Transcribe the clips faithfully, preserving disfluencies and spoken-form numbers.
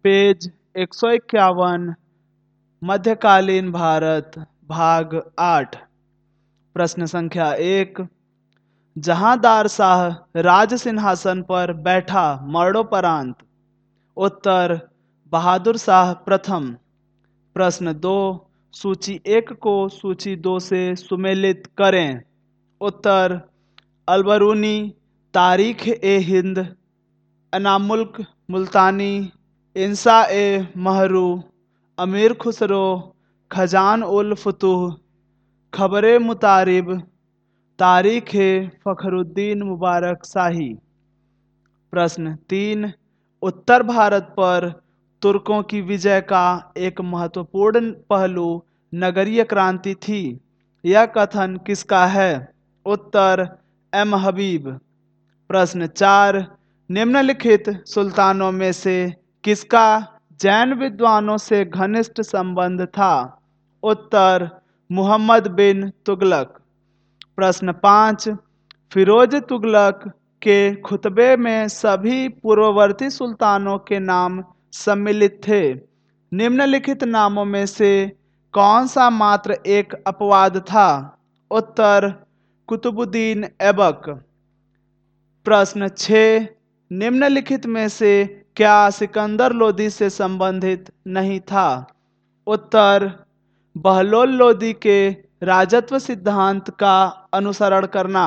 Page एक सौ इक्यावन मध्यकालीन भारत भाग आठ। प्रश्न संख्या एक। जहांदार शाह राज सिंहासन पर बैठा मरणोपरांत। उत्तर बहादुर शाह प्रथम। प्रश्न दो। सूची एक को सूची दो से सुमेलित करें। उत्तर अलबरूनी, तारीख ए हिंद, अनामुल्क मुल्तानी, इंसा ए महरू, अमीर खुसरो, खजान उल फुतूह, खबरे मुतारिब, तारीख ए फखरुद्दीन मुबारक शाही। प्रश्न तीन। उत्तर भारत पर तुर्कों की विजय का एक महत्वपूर्ण पहलू नगरीय क्रांति थी। यह कथन किसका है? उत्तर एम हबीब। प्रश्न चार। निम्नलिखित सुल्तानों में से किसका जैन विद्वानों से घनिष्ठ संबंध था? उत्तर मुहम्मद बिन तुगलक। प्रश्न पाँच। फिरोज तुगलक के खुतबे में सभी पूर्ववर्ती सुल्तानों के नाम सम्मिलित थे। निम्नलिखित नामों में से कौन सा मात्र एक अपवाद था? उत्तर कुतुबुद्दीन ऐबक। प्रश्न छः। निम्नलिखित में से क्या सिकंदर लोदी से संबंधित नहीं था? उत्तर बहलोल लोदी के राजत्व सिद्धांत का अनुसरण करना।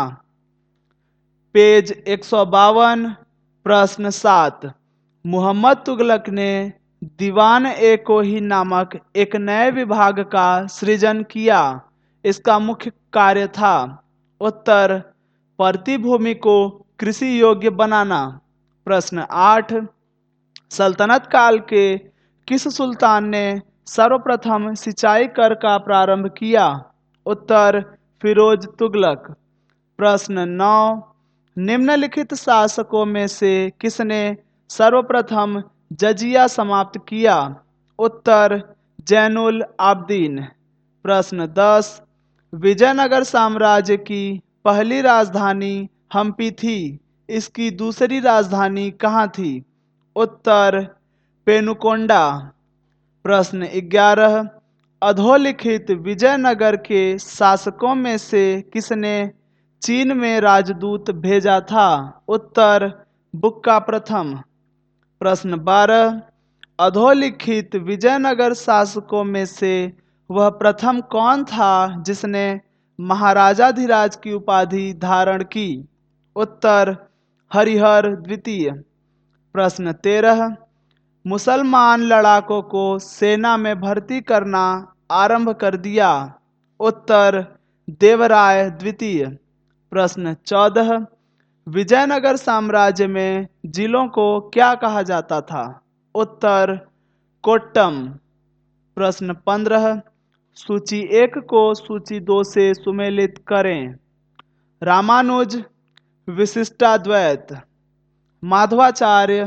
पेज एक सौ बावन। प्रश्न सात। मुहम्मद तुगलक ने दीवान ए कोही नामक एक नए विभाग का सृजन किया। इसका मुख्य कार्य था? उत्तर परती भूमि को कृषि योग्य बनाना। प्रश्न आठ। सल्तनत काल के किस सुल्तान ने सर्वप्रथम सिंचाई कर का प्रारंभ किया? उत्तर फिरोज तुगलक। प्रश्न नौ। निम्नलिखित शासकों में से किसने सर्वप्रथम जजिया समाप्त किया? उत्तर जैनुल आब्दीन। प्रश्न दस। विजयनगर साम्राज्य की पहली राजधानी हम्पी थी। इसकी दूसरी राजधानी कहाँ थी? उत्तर पेनुकोंडा। प्रश्न ग्यारह। अधोलिखित विजयनगर के शासकों में से किसने चीन में राजदूत भेजा था? उत्तर बुक्का प्रथम। प्रश्न बारह। अधोलिखित विजयनगर शासकों में से वह प्रथम कौन था जिसने महाराजाधिराज की उपाधि धारण की? उत्तर हरिहर द्वितीय। प्रश्न तेरह। मुसलमान लड़ाकों को सेना में भर्ती करना आरंभ कर दिया। उत्तर देवराय द्वितीय। प्रश्न चौदह। विजयनगर साम्राज्य में जिलों को क्या कहा जाता था? उत्तर कोट्टम। प्रश्न पंद्रह। सूची एक को सूची दो से सुमेलित करें। रामानुज विशिष्टाद्वैत, माधवाचार्य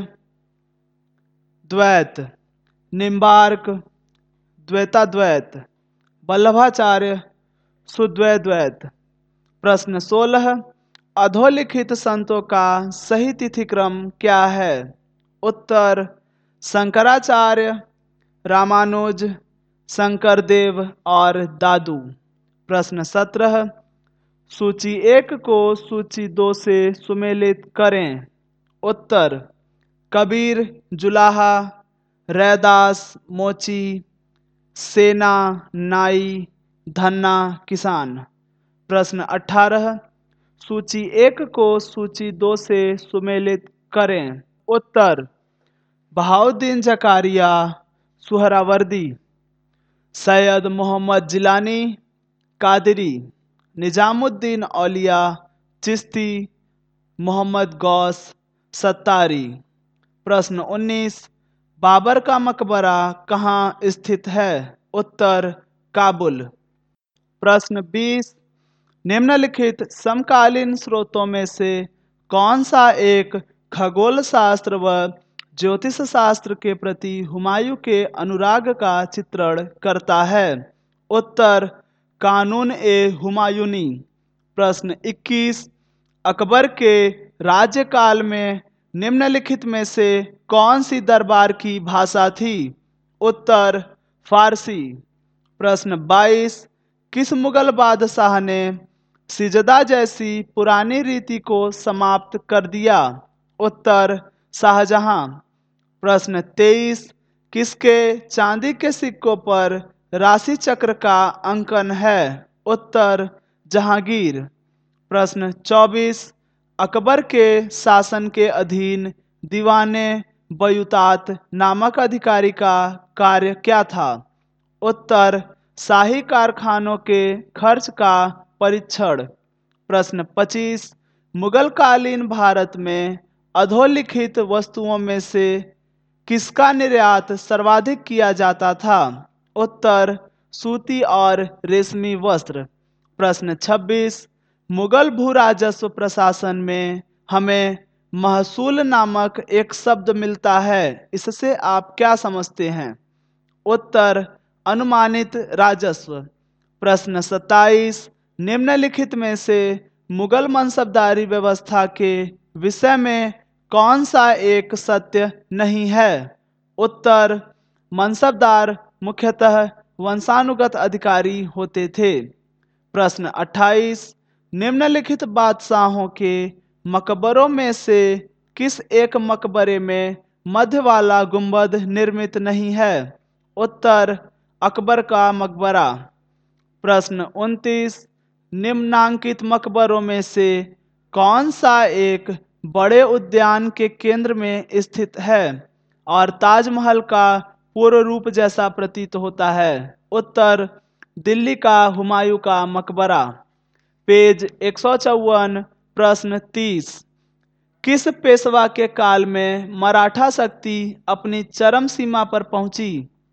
द्वैत, निम्बार्क द्वैताद्वैत, वल्लभाचार्य शुद्वैद्वैत। प्रश्न सोलह। अधोलिखित संतों का सही तिथिक्रम क्या है? उत्तर शंकराचार्य, रामानुज, शंकरदेव और दादू। प्रश्न सत्रह। सूची एक को सूची दो से सुमेलित करें। उत्तर कबीर, जुलाहा, रैदास, मोची, सेना, नाई, धन्ना, किसान। प्रश्न अठारह। सूची एक को सूची दो से सुमेलित करें। उत्तर बहाउद्दीन जकारिया, सुहरावर्दी, सैयद मोहम्मद जिलानी, कादरी, निजामुद्दीन औलिया, चिश्ती, मोहम्मद गौस, सत्तारी। प्रश्न उन्नीस। बाबर का मकबरा कहाँ स्थित है? उत्तर काबुल। प्रश्न बीस। निम्नलिखित समकालीन स्रोतों में से कौन सा एक खगोल शास्त्र व ज्योतिष शास्त्र के प्रति हुमायूं के अनुराग का चित्रण करता है? उत्तर कानून ए हुमायूनी। प्रश्न इक्कीस। अकबर के राज्यकाल में निम्नलिखित में से कौन सी दरबार की भाषा थी? उत्तर फारसी। प्रश्न बाईस, किस मुगल बादशाह ने सिजदा जैसी पुरानी रीति को समाप्त कर दिया? उत्तर शाहजहां। प्रश्न तेईस, किसके चांदी के सिक्कों पर राशि चक्र का अंकन है? उत्तर जहांगीर। प्रश्न चौबीस, अकबर के शासन के अधीन दीवाने बयूतात नामक अधिकारी का कार्य क्या था? उत्तर शाही कारखानों के खर्च का परीक्षण। प्रश्न पच्चीस, मुगल कालीन भारत में अधोलिखित वस्तुओं में से किसका निर्यात सर्वाधिक किया जाता था? उत्तर सूती और रेशमी वस्त्र। प्रश्न छब्बीस, मुगल भू राजस्व प्रशासन में हमें महसूल नामक एक शब्द मिलता है, इससे आप क्या समझते हैं? उत्तर अनुमानित राजस्व। प्रश्न सत्ताईस, निम्नलिखित में से मुगल मनसबदारी व्यवस्था के विषय में कौन सा एक सत्य नहीं है? उत्तर मनसबदार मुख्यतः वंशानुगत अधिकारी होते थे। प्रश्न अट्ठाईस, निम्नलिखित बादशाहों के मकबरों में से किस एक मकबरे में मध्य वाला गुंबद निर्मित नहीं है? उत्तर अकबर का मकबरा। प्रश्न उनतीस, निम्नांकित मकबरों में से कौन सा एक बड़े उद्यान के केंद्र में स्थित है और ताजमहल का पूर्व रूप जैसा प्रतीत होता है? उत्तर दिल्ली का हुमायूं का मकबरा। पेज एक सौ चौवन। प्रश्न तीस, किस पेशवा के काल में मराठा शक्ति अपनी चरम सीमा पर पहुंची?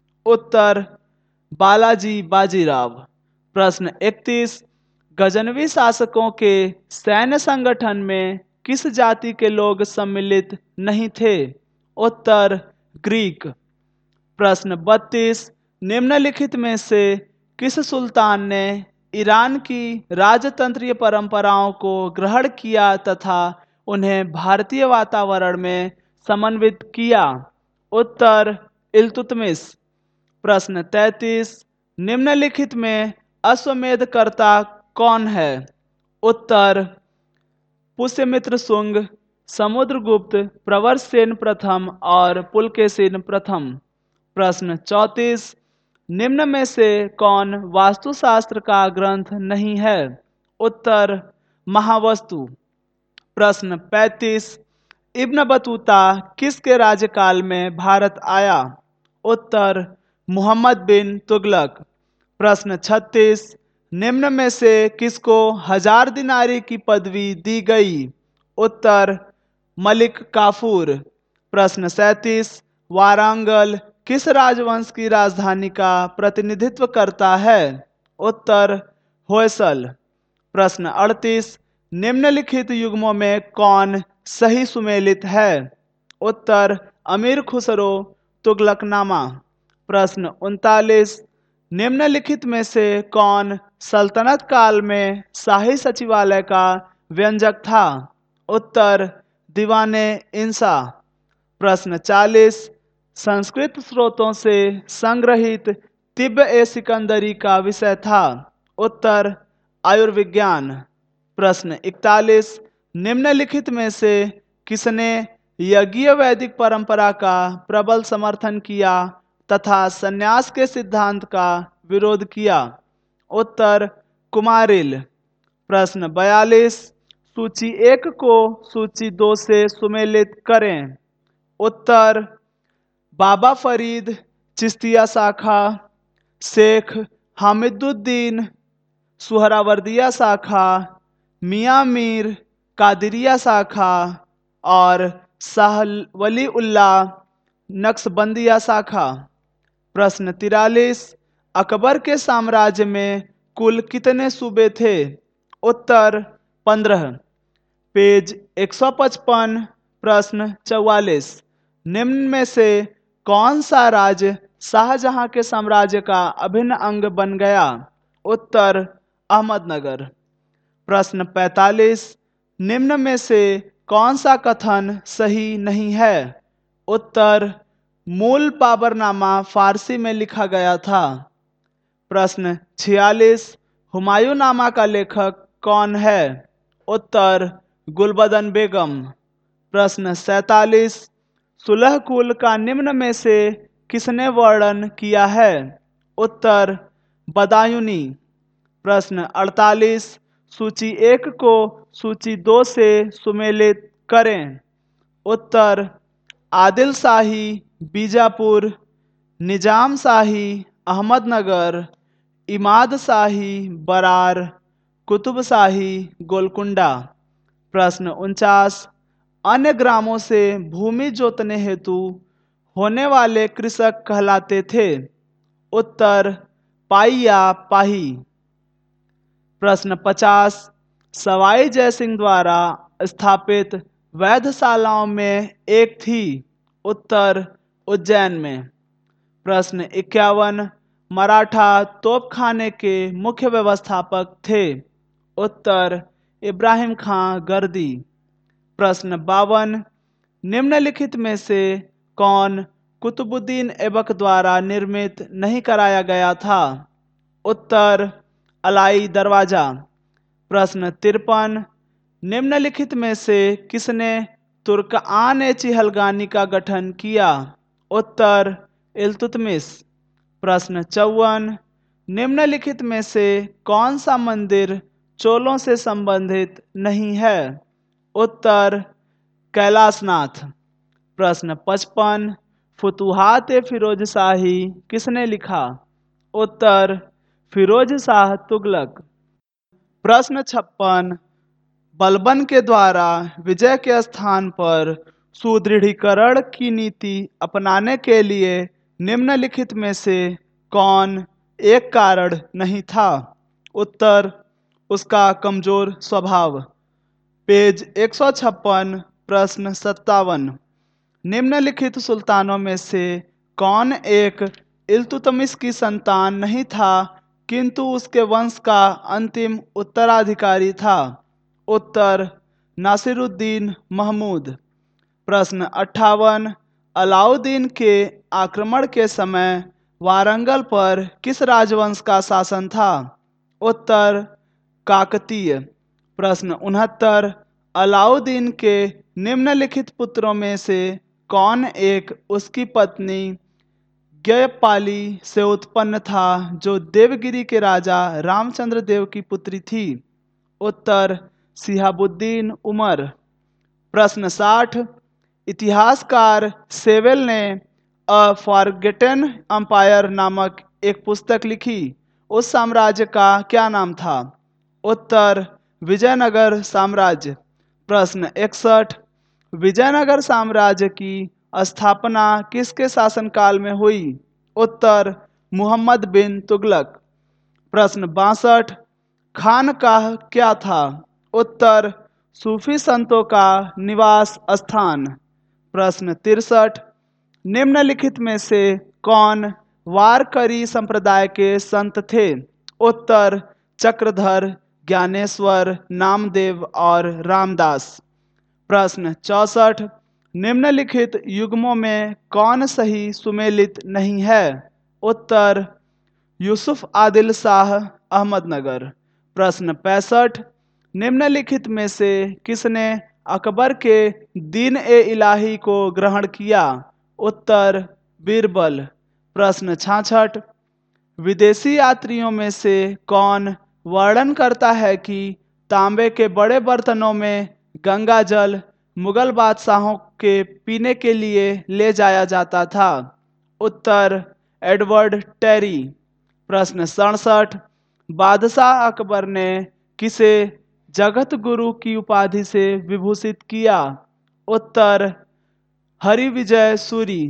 उत्तर बालाजी बाजीराव। प्रश्न इकतीस, गजनवी शासकों के सैन्य संगठन में किस जाति के लोग सम्मिलित नहीं थे? उत्तर ग्रीक। प्रश्न बत्तीस, निम्नलिखित में से किस सुल्तान ने ईरान की राजतंत्रीय परंपराओं को ग्रहण किया तथा उन्हें भारतीय वातावरण में समन्वित किया? उत्तर इल्तुतमिश। प्रश्न तैंतीस, निम्नलिखित में अश्वमेधकर्ता कौन है? उत्तर पुष्यमित्र शुंग, समुद्रगुप्त, प्रवरसेन प्रथम और पुलकेशिन प्रथम। प्रश्न चौंतीस, निम्न में से कौन वास्तुशास्त्र का ग्रंथ नहीं है? उत्तर महावस्तु। प्रश्न पैंतीस, इब्न बतूता किसके राज्यकाल में भारत आया? उत्तर मुहम्मद बिन तुगलक। प्रश्न छत्तीस, निम्न में से किसको हजार दिनारी की पदवी दी गई? उत्तर मलिक काफूर। प्रश्न सैंतीस, वारंगल किस राजवंश की राजधानी का प्रतिनिधित्व करता है? उत्तर होयसल। प्रश्न अड़तीस, निम्नलिखित युग्मों में कौन सही सुमेलित है? उत्तर अमीर खुसरो तुगलकनामा। प्रश्न उनतालीस, निम्नलिखित में से कौन सल्तनत काल में शाही सचिवालय का व्यंजक था? उत्तर दीवाने इंसा। प्रश्न चालीस, संस्कृत स्रोतों से संग्रहित तिब्ब ए सिकंदरी का विषय था? उत्तर आयुर्विज्ञान। प्रश्न इकतालीस, निम्नलिखित में से किसने यज्ञीय वैदिक परंपरा का प्रबल समर्थन किया तथा संन्यास के सिद्धांत का विरोध किया? उत्तर कुमारिल। प्रश्न बयालीस, सूची एक को सूची दो से सुमेलित करें। उत्तर बाबा फरीद चिश्तिया शाखा, शेख हामिदुद्दीन सुहरावर्दिया शाखा, मियां मीर कादिरिया शाखा और शाह वली उल्लाह नक्शबंदिया शाखा। प्रश्न तिरालीस, अकबर के साम्राज्य में कुल कितने सूबे थे? उत्तर पंद्रह। पेज एक सौ पचपन। प्रश्न चौवालीस, निम्न में से कौन सा राज्य शाहजहां के साम्राज्य का अभिन्न अंग बन गया? उत्तर अहमदनगर। प्रश्न पैंतालीस, निम्न में से कौन सा कथन सही नहीं है? उत्तर, मूल बाबरनामा फारसी में लिखा गया था। प्रश्न छियालीस, हुमायूंनामा का लेखक कौन है? उत्तर, गुलबदन बेगम। प्रश्न सैतालीस, सुलह कुल का निम्न में से किसने वर्णन किया है? उत्तर, बदायूनी। प्रश्न अड़तालीस, सूची एक को सूची दो से सुमेलित करें। उत्तर, आदिल शाही बीजापुर, निजाम शाही अहमदनगर, इमाद शाही बरार, कुतुब शाही गोलकुंडा। प्रश्न उनचास, अन्य ग्रामों से भूमि जोतने हेतु होने वाले कृषक कहलाते थे। उत्तर, पाई या पाही। प्रश्न पचास, सवाई जयसिंह द्वारा स्थापित वैधशालाओं में एक थी। उत्तर, उज्जैन में। प्रश्न इक्यावन, मराठा तोपखाने के मुख्य व्यवस्थापक थे। उत्तर, इब्राहिम खां गर्दी। प्रश्न बावन, निम्नलिखित में से कौन कुतुबुद्दीन ऐबक द्वारा निर्मित नहीं कराया गया था? उत्तर, अलाई दरवाजा। प्रश्न तिरपन, निम्नलिखित में से किसने तुर्कआन चिहलगानी का गठन किया? उत्तर, इल्तुतमिश। प्रश्न चौवन, निम्नलिखित में से कौन सा मंदिर चोलों से संबंधित नहीं है? उत्तर, कैलाशनाथ। प्रश्न पचपन, फुतुहात फिरोज शाही किसने लिखा? उत्तर, फिरोज शाह तुगलक। प्रश्न छप्पन, बलबन के द्वारा विजय के स्थान पर सुदृढ़ीकरण की नीति अपनाने के लिए निम्नलिखित में से कौन एक कारण नहीं था? उत्तर, उसका कमजोर स्वभाव। पेज एक सौ छप्पन, प्रश्न सत्तावन, निम्नलिखित सुल्तानों में से कौन एक इल्तुतमिश की संतान नहीं था किंतु उसके वंश का अंतिम उत्तराधिकारी था? उत्तर, नासिरुद्दीन महमूद। प्रश्न अट्ठावन, अलाउद्दीन के आक्रमण के समय वारंगल पर किस राजवंश का शासन था? उत्तर, काकतीय। प्रश्न उनहत्तर, अलाउद्दीन के निम्नलिखित पुत्रों में से कौन एक उसकी पत्नी गयपाली से उत्पन्न था जो देवगिरी के राजा रामचंद्र देव की पुत्री थी? उत्तर, सिहाबुद्दीन उमर। प्रश्न साठ, इतिहासकार सेवेल ने अ फॉरगेटन एम्पायर नामक एक पुस्तक लिखी। उस साम्राज्य का क्या नाम था? उत्तर, विजयनगर साम्राज्य। प्रश्न इकसठ, विजयनगर साम्राज्य की स्थापना किसके शासनकाल में हुई? उत्तर, मुहम्मद बिन तुगलक। प्रश्न बासठ, खानकाह क्या था? उत्तर, सूफी संतों का निवास स्थान। प्रश्न तिरसठ, निम्नलिखित में से कौन वारकरी संप्रदाय के संत थे? उत्तर, चक्रधर, ज्ञानेश्वर, नामदेव और रामदास। प्रश्न चौसठ, निम्नलिखित युग्मों में कौन सही सुमेलित नहीं है? उत्तर, यूसुफ आदिल शाह अहमदनगर। प्रश्न पैंसठ, निम्नलिखित में से किसने अकबर के दीन ए इलाही को ग्रहण किया? उत्तर, बीरबल। प्रश्न छाछठ, विदेशी यात्रियों में से कौन वर्णन करता है कि तांबे के बड़े बर्तनों में गंगा जल मुगल बादशाहों के पीने के लिए ले जाया जाता था? उत्तर, एडवर्ड टेरी। प्रश्न सड़सठ, बादशाह अकबर ने किसे जगत गुरु की उपाधि से विभूषित किया? उत्तर, हरिविजय सूरी।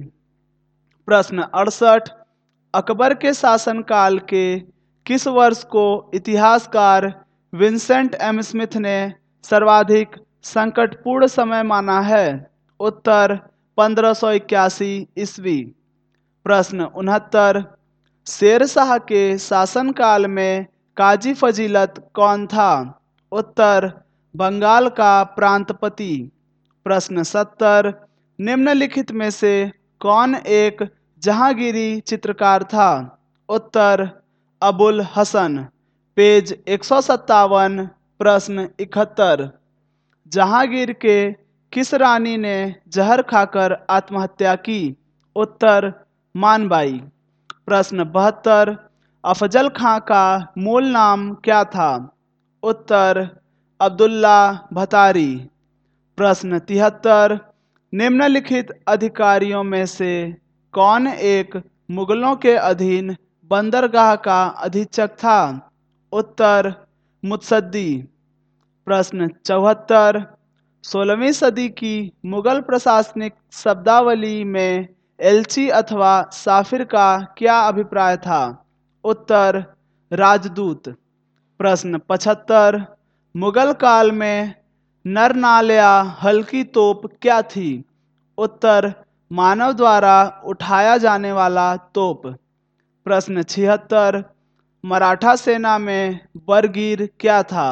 प्रश्न अड़सठ, अकबर के शासनकाल के किस वर्ष को इतिहासकार विंसेंट एम स्मिथ ने सर्वाधिक संकटपूर्ण समय माना है? उत्तर, पंद्रह सौ इक्यासी ईस्वी। प्रश्न उनहत्तर, शेर शाह के शासनकाल में काजी फजीलत कौन था? उत्तर, बंगाल का प्रांतपति। प्रश्न सत्तर, निम्नलिखित में से कौन एक जहांगीरी चित्रकार था? उत्तर अबुल हसन। पेज एक सौ सत्तावन। प्रश्न इकहत्तर, जहांगीर के किस रानी ने जहर खाकर आत्महत्या की? उत्तर मानबाई। प्रश्न बहत्तर, अफजल खां का मूल नाम क्या था? उत्तर अब्दुल्ला भतारी। प्रश्न तिहत्तर, निम्नलिखित अधिकारियों में से कौन एक मुगलों के अधीन बंदरगाह का अधीक्षक था? उत्तर मुत्सद्दी। प्रश्न चौहत्तर, सोलहवीं सदी की मुगल प्रशासनिक शब्दावली में एलची अथवा साफिर का क्या अभिप्राय था? उत्तर राजदूत। प्रश्न पचहत्तर, मुगल काल में नरनाल या हल्की तोप क्या थी? उत्तर मानव द्वारा उठाया जाने वाला तोप। प्रश्न छिहत्तर, मराठा सेना में बरगीर क्या था?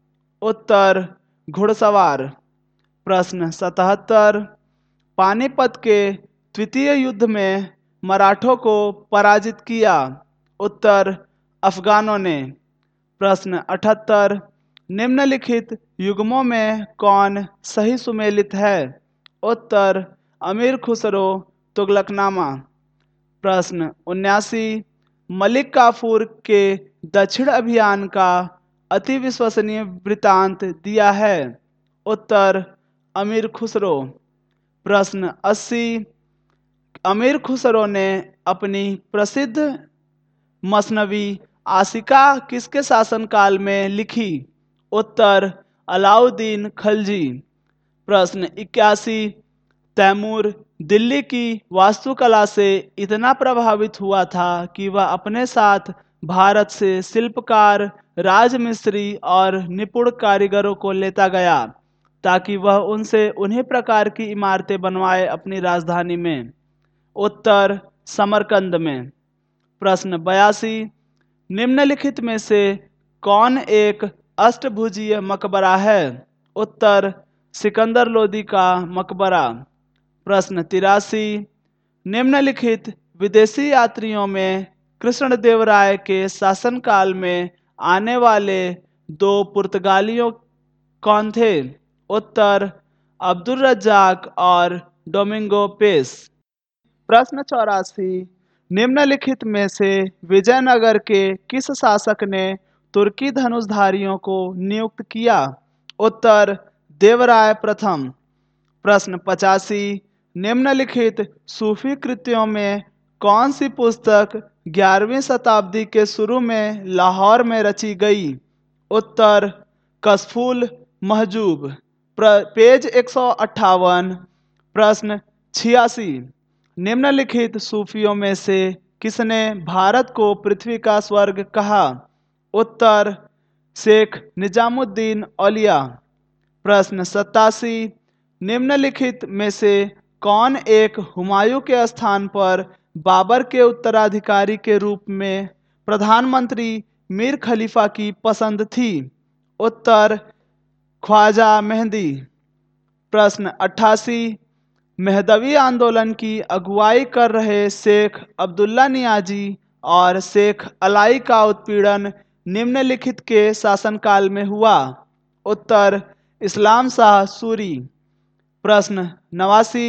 उत्तर घुड़सवार। प्रश्न सतहत्तर, पानीपत के द्वितीय युद्ध में मराठों को पराजित किया? उत्तर अफगानों ने। प्रश्न अठहत्तर, निम्नलिखित युग्मों में कौन सही सुमेलित है? उत्तर अमीर खुसरो तुगलकनामा। प्रश्न उन्यासी, मलिक काफूर के दक्षिण अभियान का अति विश्वसनीय वृत्तांत दिया है? उत्तर अमीर खुसरो। प्रश्न अस्सी, अमीर खुसरो ने अपनी प्रसिद्ध मसनवी आशिका किसके शासनकाल में लिखी? उत्तर अलाउद्दीन खलजी। प्रश्न इक्यासी, तैमूर दिल्ली की वास्तुकला से इतना प्रभावित हुआ था कि वह अपने साथ भारत से शिल्पकार, राजमिस्त्री और निपुण कारीगरों को लेता गया ताकि वह उनसे उन्हीं प्रकार की इमारतें बनवाए अपनी राजधानी में। उत्तर समरकंद में। प्रश्न बयासी, निम्नलिखित में से कौन एक अष्टभुजीय मकबरा है? उत्तर सिकंदर लोदी का मकबरा। प्रश्न तिरासी, निम्नलिखित विदेशी यात्रियों में कृष्णदेवराय के शासनकाल में आने वाले दो पुर्तगालियों कौन थे? उत्तर अब्दुल रज्जाक और डोमिंगो पेस। प्रश्न चौरासी, निम्नलिखित में से विजयनगर के किस शासक ने तुर्की धनुषधारियों को नियुक्त किया? उत्तर देवराय प्रथम। प्रश्न पचासी, निम्नलिखित सूफी कृतियों में कौन सी पुस्तक ग्यारहवीं शताब्दी के शुरू में लाहौर में रची गई? उत्तर कशफुल महजूब। पेज एक सौ अट्ठावन। प्रश्न छियासी, निम्नलिखित सूफियों में से किसने भारत को पृथ्वी का स्वर्ग कहा? उत्तर शेख निजामुद्दीन औलिया। प्रश्न सत्तासी, निम्नलिखित में से कौन एक हुमायूं के स्थान पर बाबर के उत्तराधिकारी के रूप में प्रधानमंत्री मीर खलीफा की पसंद थी? उत्तर ख्वाजा मेहंदी। प्रश्न अट्ठासी, मेहदवी आंदोलन की अगुवाई कर रहे शेख अब्दुल्ला नियाजी और शेख अलाई का उत्पीड़न निम्नलिखित के शासनकाल में हुआ? उत्तर इस्लाम शाह सूरी। प्रश्न नवासी,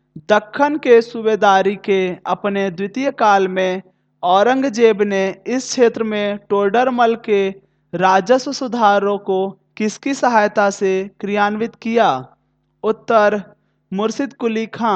दक्खन के सूबेदारी के अपने द्वितीय काल में औरंगजेब ने इस क्षेत्र में टोडरमल के राजस्व सुधारों को किसकी सहायता से क्रियान्वित किया? उत्तर मुर्शिद कुली खां।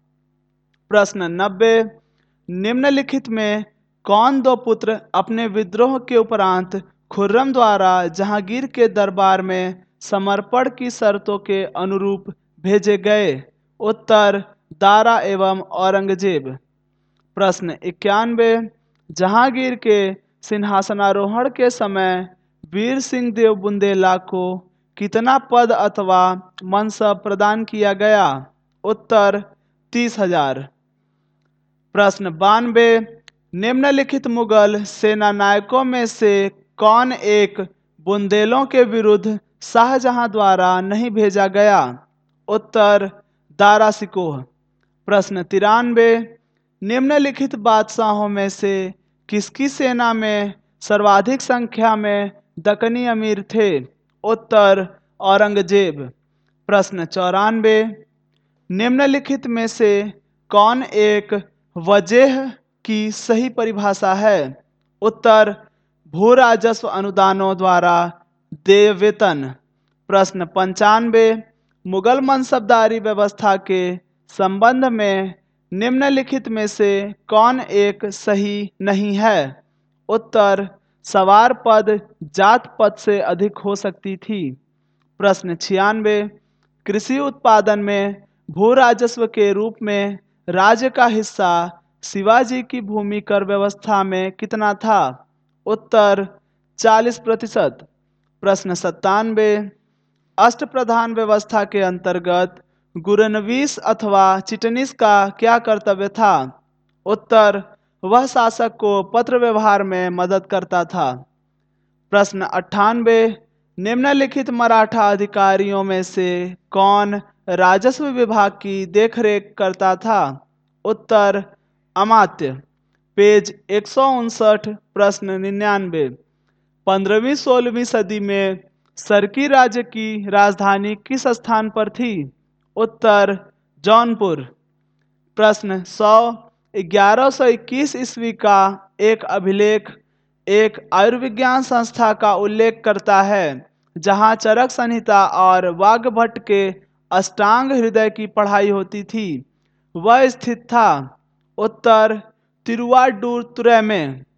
प्रश्न नब्बे, निम्नलिखित में कौन दो पुत्र अपने विद्रोह के उपरांत खुर्रम द्वारा जहांगीर के दरबार में समर्पण की शर्तों के अनुरूप भेजे गए? उत्तर दारा एवं औरंगजेब। प्रश्न इक्यानवे, जहांगीर के सिंहासनारोहण के समय वीर सिंह देव बुंदेला को कितना पद अथवा मनसब प्रदान किया गया? उत्तर तीस हजार। प्रश्न बानवे, निम्नलिखित मुगल सेना नायकों में से कौन एक बुंदेलों के विरुद्ध शाहजहां द्वारा नहीं भेजा गया? उत्तर दारासिकोह। प्रश्न तिरानवे, निम्नलिखित बादशाहों में से किसकी सेना में सर्वाधिक संख्या में दक्कनी अमीर थे? उत्तर औरंगजेब। प्रश्न चौरानवे, निम्नलिखित में से कौन एक वजह की सही परिभाषा है? उत्तर भू राजस्व अनुदानों द्वारा देय वेतन। प्रश्न पंचानवे, मुगल मनसबदारी व्यवस्था के संबंध में निम्नलिखित में से कौन एक सही नहीं है? उत्तर सवार पद जात पद से अधिक हो सकती थी। प्रश्न छियानवे, कृषि उत्पादन में भू राजस्व के रूप में राज्य का हिस्सा शिवाजी की भूमि कर व्यवस्था में कितना था? उत्तर चालीस प्रतिशत। प्रश्न सत्तानवे, अष्टप्रधान व्यवस्था के अंतर्गत गुरनवीस अथवा चिटनीस का क्या कर्तव्य था? उत्तर वह शासक को पत्र व्यवहार में मदद करता था। प्रश्न अट्ठानवे, निम्नलिखित मराठा अधिकारियों में से कौन राजस्व विभाग की देखरेख करता था? उत्तर अमात्य। पेज एक सौ उनसठ। प्रश्न निन्यानवे, पंद्रहवीं सोलहवीं सदी में सरकी राज्य की राजधानी किस स्थान पर थी? उत्तर जौनपुर। प्रश्न सौ, ग्यारह सौ इक्कीस ईस्वी का एक अभिलेख एक आयुर्विज्ञान संस्था का उल्लेख करता है जहां चरक संहिता और वाग्भट के अष्टांग हृदय की पढ़ाई होती थी। वह स्थित था? उत्तर तिरुवाडुतुरै में।